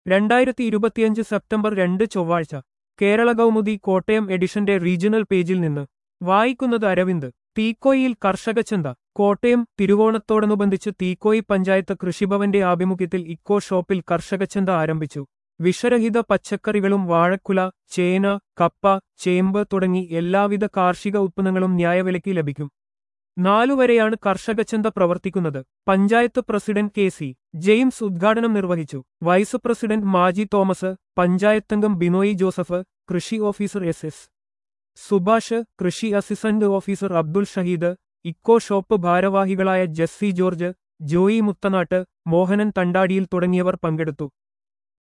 2025 September 2 ചൊവ്വാഴ്ച കേരള കൗമുദി കോട്ടയം എഡിഷന്റെ regional പേജിൽ നിന്ന് വായിക്കുന്നത് അരവിന്ദ്. തീക്കോയിയിൽ കർഷകച്ചന്ത. കോട്ടയം തിരുവോണത്തോടനുബന്ധിച്ച് തീക്കോയി പഞ്ചായത്ത് കൃഷിഭവന്റെ ആഭിമുഖ്യത്തിൽ ഇക്കോ ഷോപ്പിൽ കർഷകച്ചന്ത ആരംഭിച്ചു. വിഷരഹിത പച്ചക്കറികളും വാഴക്കുല, ചേന, കപ്പ, ചേമ്പ് തുടങ്ങി എല്ലാവിധ കാർഷിക ഉത്പന്നങ്ങളും ന്യായവിലയ്ക്ക് ലഭിക്കും. 4 വരെയാണ് കർഷകച്ചന്ത പ്രവർത്തിക്കുന്നത്. Panchayat president K C. ജെയിംസ് ഉദ്ഘാടനം നിർവഹിച്ചു. വൈസ് പ്രസിഡന്റ് മാജി തോമസ്, പഞ്ചായത്തംഗം ബിനോയ് ജോസഫ്, കൃഷി ഓഫീസർ എസ്. സുഭാഷ്, കൃഷി assistant officer Abdul Shaheed, eco shop ഭാരവാഹികളായ Jessy George, Joy Muthanattu, Mohanan തണ്ടാടിയിൽ തുടങ്ങിയവർ പങ്കെടുത്തു.